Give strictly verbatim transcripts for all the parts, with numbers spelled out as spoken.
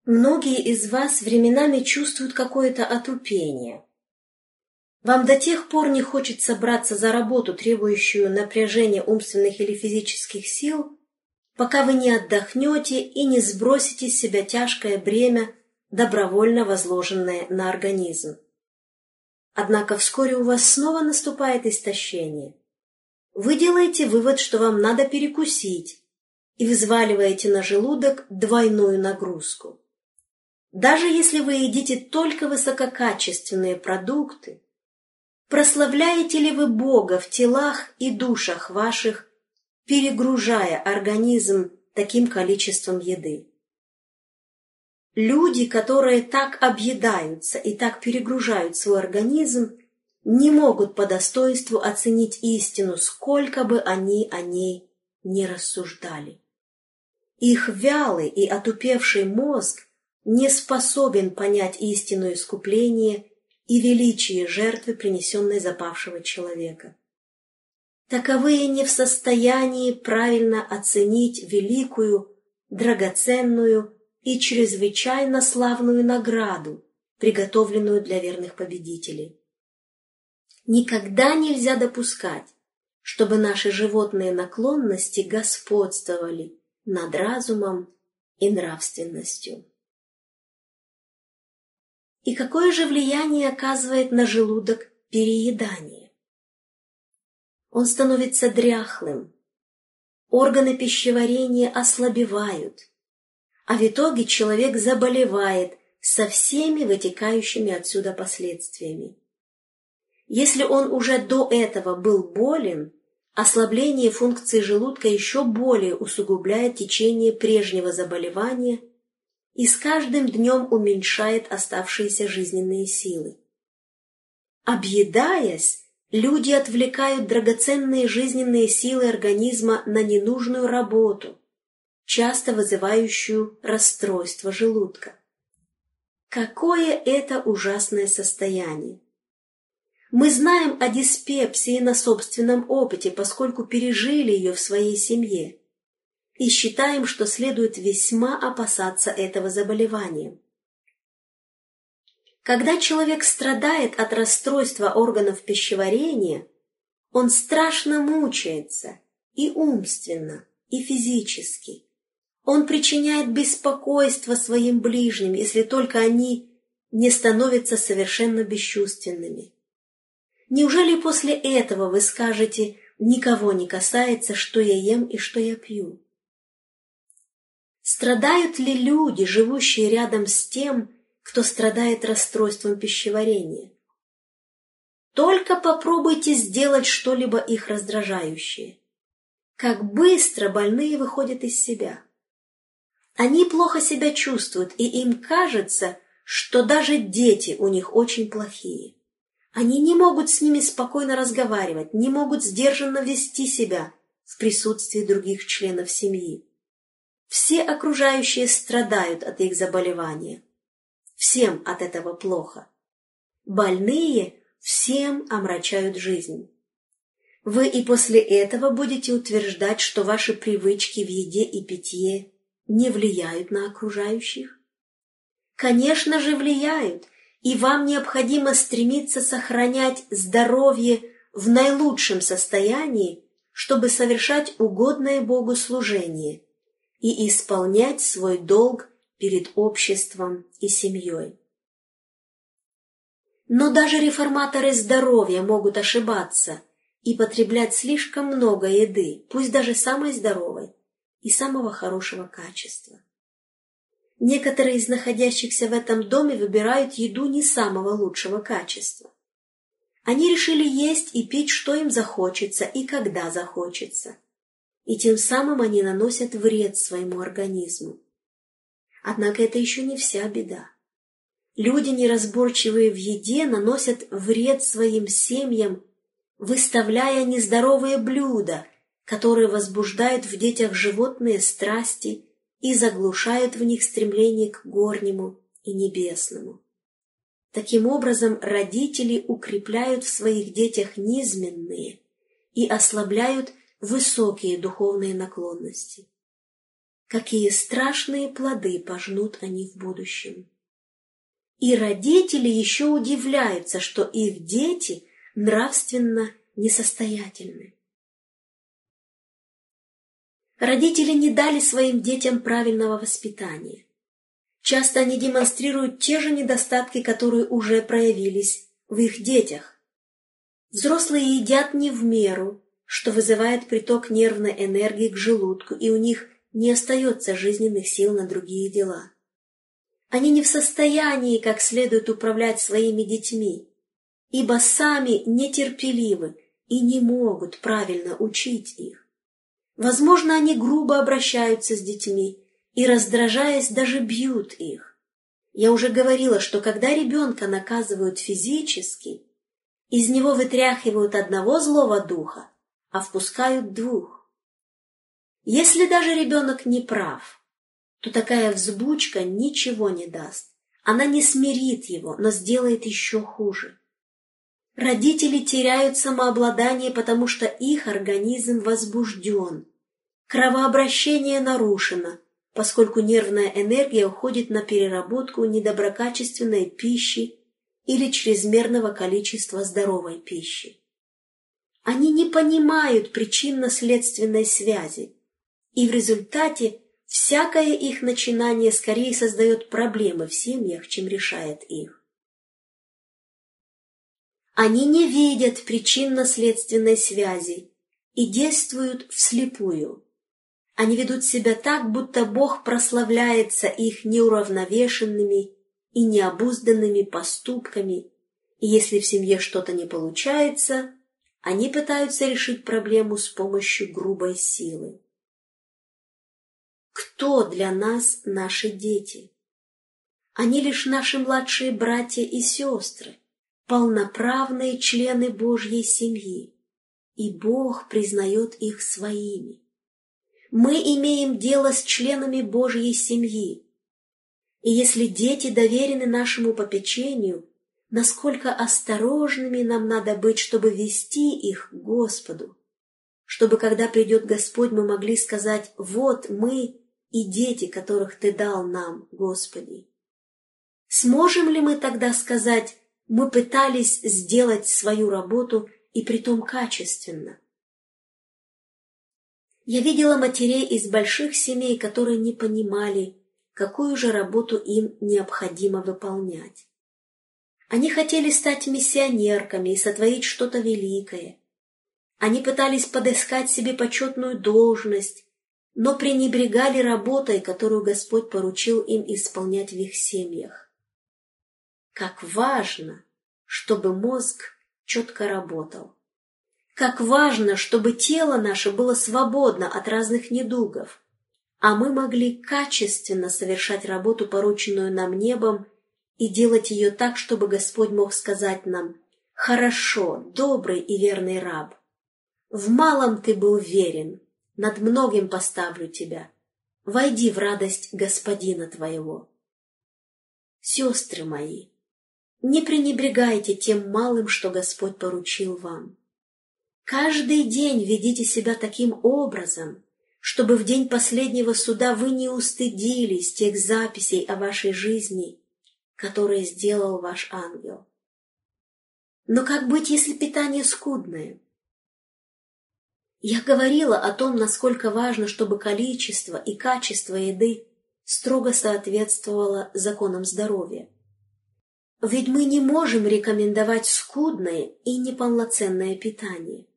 Многие из вас временами чувствуют какое-то отупение. Вам до тех пор не хочется браться за работу, требующую напряжения умственных или физических сил, пока вы не отдохнете и не сбросите с себя тяжкое бремя, добровольно возложенное на организм. Однако вскоре у вас снова наступает истощение. Вы делаете вывод, что вам надо перекусить, и взваливаете на желудок двойную нагрузку. Даже если вы едите только высококачественные продукты, прославляете ли вы Бога в телах и душах ваших, перегружая организм таким количеством еды? Люди, которые так объедаются и так перегружают свой организм, не могут по достоинству оценить истину, сколько бы они о ней не рассуждали. Их вялый и отупевший мозг не способен понять истину искупления и величие жертвы, принесенной за павшего человека. Таковые не в состоянии правильно оценить великую, драгоценную и чрезвычайно славную награду, приготовленную для верных победителей. Никогда нельзя допускать, чтобы наши животные наклонности господствовали над разумом и нравственностью. И какое же влияние оказывает на желудок переедание? Он становится дряхлым, органы пищеварения ослабевают, а в итоге человек заболевает со всеми вытекающими отсюда последствиями. Если он уже до этого был болен, ослабление функции желудка еще более усугубляет течение прежнего заболевания и с каждым днем уменьшает оставшиеся жизненные силы. Объедаясь, люди отвлекают драгоценные жизненные силы организма на ненужную работу, часто вызывающую расстройство желудка. Какое это ужасное состояние! Мы знаем о диспепсии на собственном опыте, поскольку пережили ее в своей семье, и считаем, что следует весьма опасаться этого заболевания. Когда человек страдает от расстройства органов пищеварения, он страшно мучается и умственно, и физически. Он причиняет беспокойство своим ближним, если только они не становятся совершенно бесчувственными. Неужели после этого вы скажете: «Никого не касается, что я ем и что я пью»? Страдают ли люди, живущие рядом с тем, кто страдает расстройством пищеварения? Только попробуйте сделать что-либо их раздражающее. Как быстро больные выходят из себя. Они плохо себя чувствуют, и им кажется, что даже дети у них очень плохие. Они не могут с ними спокойно разговаривать, не могут сдержанно вести себя в присутствии других членов семьи. Все окружающие страдают от их заболевания. Всем от этого плохо. Больные всем омрачают жизнь. Вы и после этого будете утверждать, что ваши привычки в еде и питье не влияют на окружающих? Конечно же, влияют, и вам необходимо стремиться сохранять здоровье в наилучшем состоянии, чтобы совершать угодное Богу служение и исполнять свой долг перед обществом и семьей. Но даже реформаторы здоровья могут ошибаться и потреблять слишком много еды, пусть даже самой здоровой и самого хорошего качества. Некоторые из находящихся в этом доме выбирают еду не самого лучшего качества. Они решили есть и пить, что им захочется и когда захочется, и тем самым они наносят вред своему организму. Однако это еще не вся беда. Люди, неразборчивые в еде, наносят вред своим семьям, выставляя нездоровые блюда, которые возбуждают в детях животные страсти и заглушают в них стремление к горнему и небесному. Таким образом, родители укрепляют в своих детях низменные и ослабляют высокие духовные наклонности. какие страшные плоды пожнут они в будущем. И родители еще удивляются, что их дети нравственно несостоятельны. Родители не дали своим детям правильного воспитания. Часто они демонстрируют те же недостатки, которые уже проявились в их детях. Взрослые едят не в меру, что вызывает приток нервной энергии к желудку, и у них не остается жизненных сил на другие дела. Они не в состоянии как следует управлять своими детьми, ибо сами нетерпеливы и не могут правильно учить их. Возможно, они грубо обращаются с детьми и, раздражаясь, даже бьют их. Я уже говорила, что когда ребенка наказывают физически, из него вытряхивают одного злого духа, а впускают двух. Если даже ребенок не прав, то такая взбучка ничего не даст. Она не смирит его, но сделает еще хуже. Родители теряют самообладание, потому что их организм возбужден. Кровообращение нарушено, поскольку нервная энергия уходит на переработку недоброкачественной пищи или чрезмерного количества здоровой пищи. Они не понимают причинно-следственной связи, и в результате всякое их начинание скорее создает проблемы в семьях, чем решает их. Они не видят причинно-следственной связи и действуют вслепую. Они ведут себя так, будто Бог прославляется их неуравновешенными и необузданными поступками, и если в семье что-то не получается, они пытаются решить проблему с помощью грубой силы. Кто для нас наши дети? Они лишь наши младшие братья и сестры, полноправные члены Божьей семьи, и Бог признает их своими. Мы имеем дело с членами Божьей семьи, и если дети доверены нашему попечению, насколько осторожными нам надо быть, чтобы вести их к Господу, чтобы, когда придет Господь, мы могли сказать: «Вот мы и дети, которых Ты дал нам, Господи». Сможем ли мы тогда сказать: мы пытались сделать свою работу и притом качественно? Я видела матерей из больших семей, которые не понимали, какую же работу им необходимо выполнять. Они хотели стать миссионерками и сотворить что-то великое. Они пытались подыскать себе почетную должность, но пренебрегали работой, которую Господь поручил им исполнять в их семьях. Как важно, чтобы мозг четко работал. Как важно, чтобы тело наше было свободно от разных недугов, а мы могли качественно совершать работу, порученную нам небом, и делать ее так, чтобы Господь мог сказать нам: «Хорошо, добрый и верный раб, в малом ты был верен, над многим поставлю тебя, войди в радость Господина твоего». Сестры мои, не пренебрегайте тем малым, что Господь поручил вам. Каждый день ведите себя таким образом, чтобы в день последнего суда вы не устыдились тех записей о вашей жизни, которые сделал ваш ангел. Но как быть, если питание скудное? Я говорила о том, насколько важно, чтобы количество и качество еды строго соответствовало законам здоровья. Ведь мы не можем рекомендовать скудное и неполноценное питание.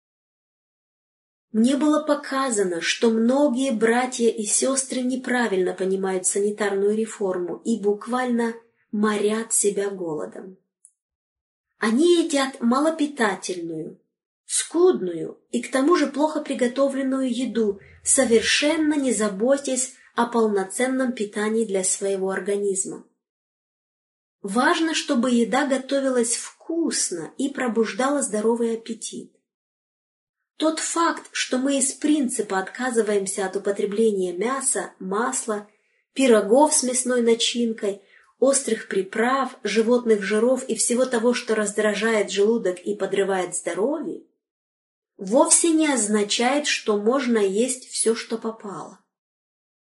Мне было показано, что многие братья и сестры неправильно понимают санитарную реформу и буквально морят себя голодом. Они едят малопитательную, скудную и к тому же плохо приготовленную еду, совершенно не заботясь о полноценном питании для своего организма. Важно, чтобы еда готовилась вкусно и пробуждала здоровый аппетит. Тот факт, что мы из принципа отказываемся от употребления мяса, масла, пирогов с мясной начинкой, острых приправ, животных жиров и всего того, что раздражает желудок и подрывает здоровье, вовсе не означает, что можно есть все, что попало.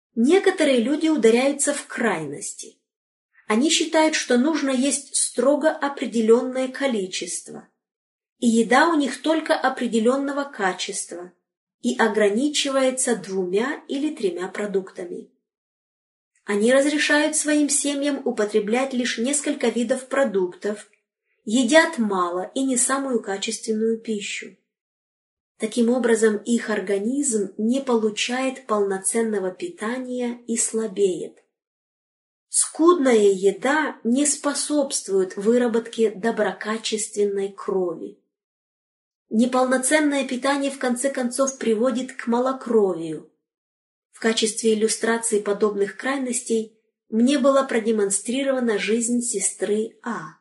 Некоторые люди ударяются в крайности. Они считают, что нужно есть строго определенное количество, и еда у них только определенного качества и ограничивается двумя или тремя продуктами. Они разрешают своим семьям употреблять лишь несколько видов продуктов, едят мало и не самую качественную пищу. Таким образом, их организм не получает полноценного питания и слабеет. Скудная еда не способствует выработке доброкачественной крови. Неполноценное питание в конце концов приводит к малокровию. В качестве иллюстрации подобных крайностей мне была продемонстрирована жизнь сестры А.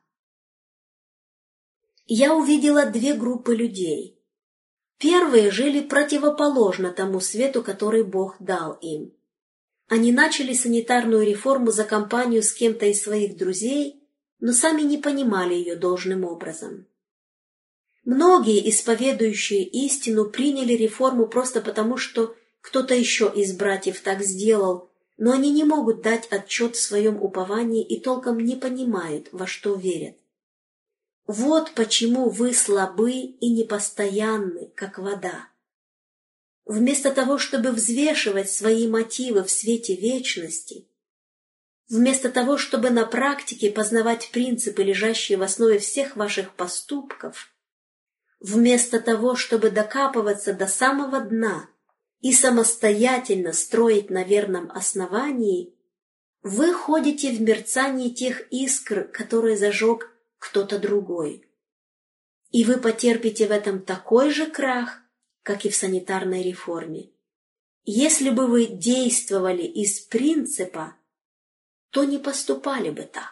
Я увидела две группы людей. Первые жили противоположно тому свету, который Бог дал им. Они начали санитарную реформу за компанию с кем-то из своих друзей, но сами не понимали ее должным образом. Многие, исповедующие истину, приняли реформу просто потому, что кто-то еще из братьев так сделал, но они не могут дать отчет в своем уповании и толком не понимают, во что верят. Вот почему вы слабы и непостоянны, как вода. Вместо того, чтобы взвешивать свои мотивы в свете вечности, вместо того, чтобы на практике познавать принципы, лежащие в основе всех ваших поступков, вместо того, чтобы докапываться до самого дна и самостоятельно строить на верном основании, вы ходите в мерцании тех искр, которые зажег кто-то другой. И вы потерпите в этом такой же крах, как и в санитарной реформе. Если бы вы действовали из принципа, то не поступали бы так.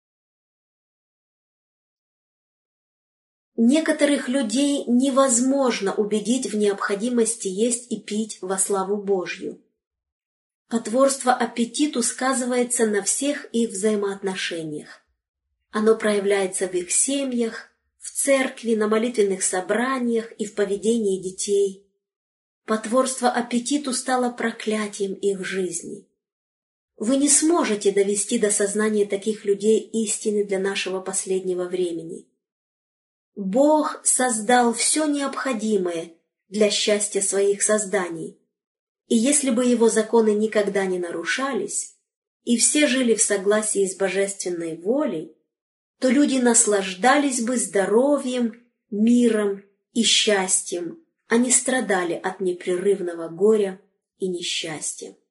Некоторых людей невозможно убедить в необходимости есть и пить во славу Божью. Потворство аппетиту сказывается на всех их взаимоотношениях. Оно проявляется в их семьях, в церкви, на молитвенных собраниях и в поведении детей. Потворство аппетиту стало проклятием их жизни. Вы не сможете довести до сознания таких людей истины для нашего последнего времени. Бог создал все необходимое для счастья своих созданий, и если бы его законы никогда не нарушались, и все жили в согласии с божественной волей, то люди наслаждались бы здоровьем, миром и счастьем, а не страдали от непрерывного горя и несчастья.